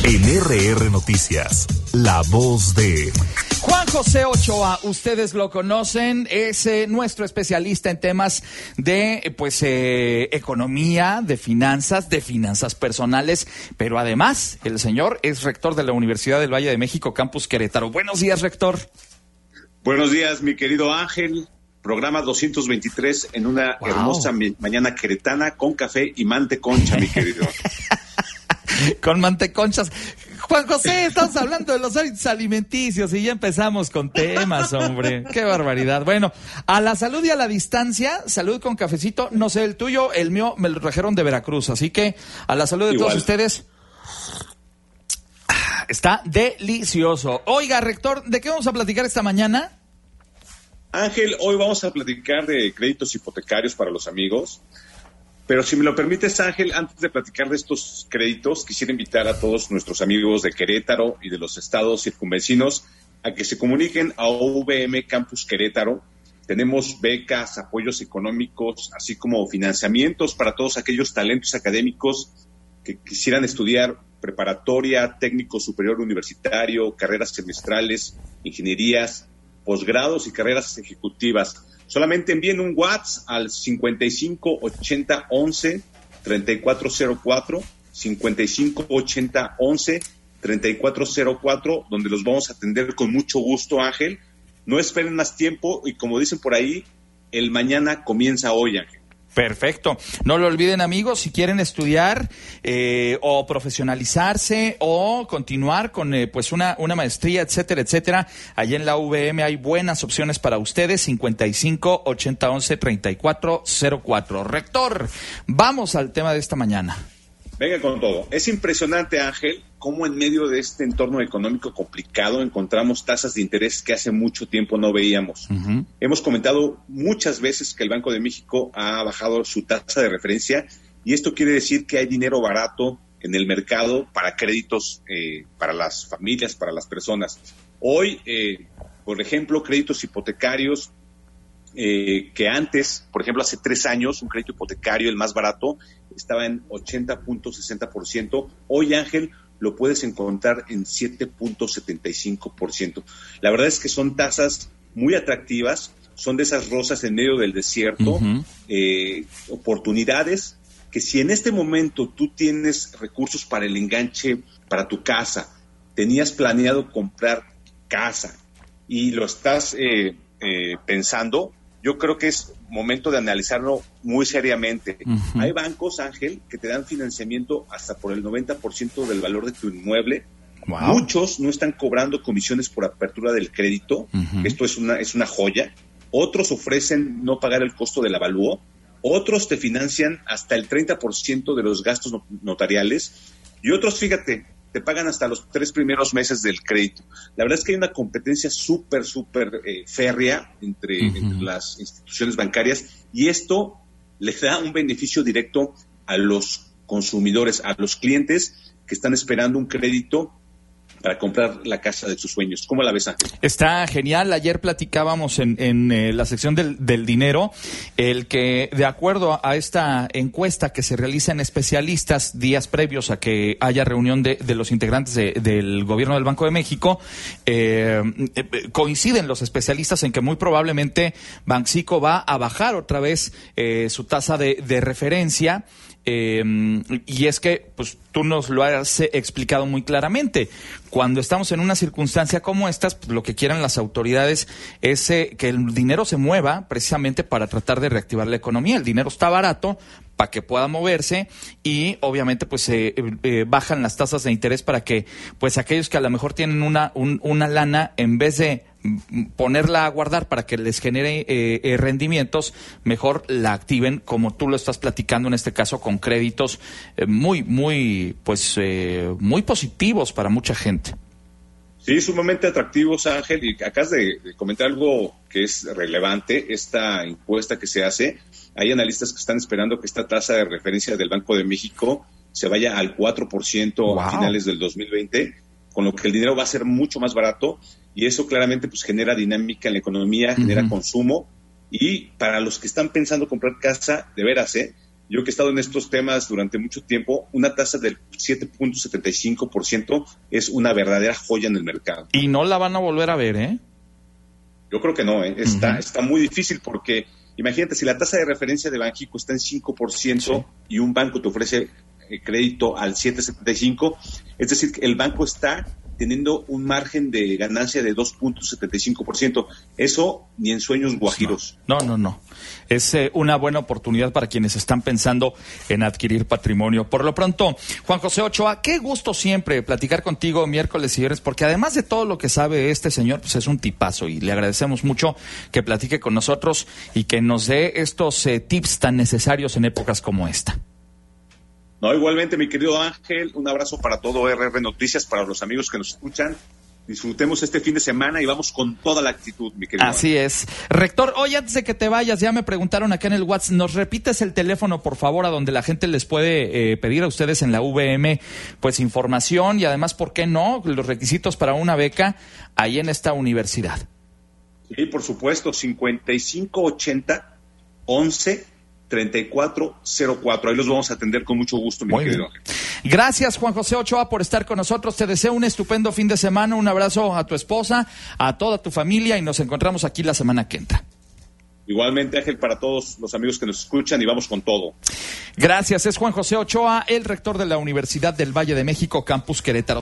En RR Noticias, la voz de Juan José Ochoa. Ustedes lo conocen, es nuestro especialista en temas de economía, de finanzas personales, pero además el señor es rector de la Universidad del Valle de México, Campus Querétaro. Buenos días, rector. Buenos días, mi querido Ángel. Programa 223 en una hermosa mañana queretana con café y manteconcha, mi querido. Con manteconchas. Juan José, estamos hablando de los hábitos alimenticios y ya empezamos con temas, hombre. Qué barbaridad. Bueno, a la salud y a la distancia, salud con cafecito. No sé, el tuyo, el mío me lo trajeron de Veracruz, así que a la salud de todos ustedes. Está delicioso. Oiga, rector, ¿de qué vamos a platicar esta mañana? Ángel, hoy vamos a platicar de créditos hipotecarios para los amigos. Pero si me lo permites, Ángel, antes de platicar de estos créditos, quisiera invitar a todos nuestros amigos de Querétaro y de los estados circunvecinos a que se comuniquen a UVM Campus Querétaro. Tenemos becas, apoyos económicos, así como financiamientos para todos aquellos talentos académicos que quisieran estudiar preparatoria, técnico superior universitario, carreras semestrales, ingenierías, posgrados y carreras ejecutivas. Solamente envíen un WhatsApp al 55 80 11 3404, 55 80 11 3404, donde los vamos a atender con mucho gusto, Ángel. No esperen más tiempo y, como dicen por ahí, el mañana comienza hoy, Ángel. Perfecto. No lo olviden, amigos, si quieren estudiar o profesionalizarse o continuar con una maestría, etcétera, etcétera. Allá en la UVM hay buenas opciones para ustedes. 55 80 11 3404. Rector, vamos al tema de esta mañana. Venga con todo. Es impresionante, Ángel, cómo en medio de este entorno económico complicado encontramos tasas de interés que hace mucho tiempo no veíamos. Uh-huh. Hemos comentado muchas veces que el Banco de México ha bajado su tasa de referencia y esto quiere decir que hay dinero barato en el mercado para créditos para las familias, para las personas. Hoy, por ejemplo, créditos hipotecarios que antes, por ejemplo, hace 3 años, un crédito hipotecario, el más barato, estaba en 80.60%. Hoy, Ángel, lo puedes encontrar en 7.75%. La verdad es que son tasas muy atractivas, son de esas rosas en medio del desierto, uh-huh. Oportunidades que si en este momento tú tienes recursos para el enganche para tu casa, tenías planeado comprar casa y lo estás pensando, yo creo que es momento de analizarlo muy seriamente. Uh-huh. Hay bancos, Ángel, que te dan financiamiento hasta por el 90% del valor de tu inmueble. Wow. Muchos no están cobrando comisiones por apertura del crédito. Uh-huh. Esto es una joya. Otros ofrecen no pagar el costo del avalúo. Otros te financian hasta el 30% de los gastos notariales. Y otros, fíjate, te pagan hasta los 3 primeros meses del crédito. La verdad es que hay una competencia súper férrea entre las instituciones bancarias y esto les da un beneficio directo a los consumidores, a los clientes que están esperando un crédito para comprar la casa de sus sueños. ¿Cómo la ves, Ángel? Está genial. Ayer platicábamos en la sección del dinero, el que de acuerdo a esta encuesta que se realiza en especialistas días previos a que haya reunión de los integrantes del gobierno del Banco de México, coinciden los especialistas en que muy probablemente Banxico va a bajar otra vez su tasa de referencia. Y es que pues tú nos lo has explicado muy claramente. Cuando estamos en una circunstancia como esta, pues, lo que quieren las autoridades es que el dinero se mueva precisamente para tratar de reactivar la economía. El dinero está barato para que pueda moverse y obviamente pues bajan las tasas de interés para que pues aquellos que a lo mejor tienen una lana, en vez de ponerla a guardar para que les genere rendimientos, mejor la activen, como tú lo estás platicando en este caso, con créditos muy positivos para mucha gente. Sí, sumamente atractivos, Ángel, y acabas de comentar algo que es relevante. Esta encuesta que se hace, hay analistas que están esperando que esta tasa de referencia del Banco de México se vaya al 4% wow. a finales del 2020, con lo que el dinero va a ser mucho más barato y eso claramente pues genera dinámica en la economía, genera consumo y para los que están pensando comprar casa, de veras, Yo que he estado en estos temas durante mucho tiempo, una tasa del 7.75% es una verdadera joya en el mercado. Y no la van a volver a ver, ¿eh? Yo creo que no, ¿eh? Está muy difícil porque, imagínate, si la tasa de referencia de Banxico está en 5% y un banco te ofrece crédito al 7.75%, es decir, que el banco está teniendo un margen de ganancia de 2.75%. Eso ni en sueños guajiros. No. Es una buena oportunidad para quienes están pensando en adquirir patrimonio. Por lo pronto, Juan José Ochoa, qué gusto siempre platicar contigo miércoles y viernes, porque además de todo lo que sabe este señor, pues es un tipazo y le agradecemos mucho que platique con nosotros y que nos dé estos tips tan necesarios en épocas como esta. No, igualmente, mi querido Ángel, un abrazo para todo RR Noticias, para los amigos que nos escuchan. Disfrutemos este fin de semana y vamos con toda la actitud, mi querido Así Ángel. es. Rector, hoy antes de que te vayas, ya me preguntaron acá en el WhatsApp, ¿nos repites el teléfono, por favor, a donde la gente les puede pedir a ustedes en la VM, pues, información y además, ¿por qué no?, los requisitos para una beca ahí en esta universidad. Sí, por supuesto, 5580 11 3404. Ahí los vamos a atender con mucho gusto, mi querido Ángel. Gracias, Juan José Ochoa, por estar con nosotros. Te deseo un estupendo fin de semana. Un abrazo a tu esposa, a toda tu familia y nos encontramos aquí la semana que entra. Igualmente, Ángel, para todos los amigos que nos escuchan y vamos con todo. Gracias. Es Juan José Ochoa, el rector de la Universidad del Valle de México, Campus Querétaro.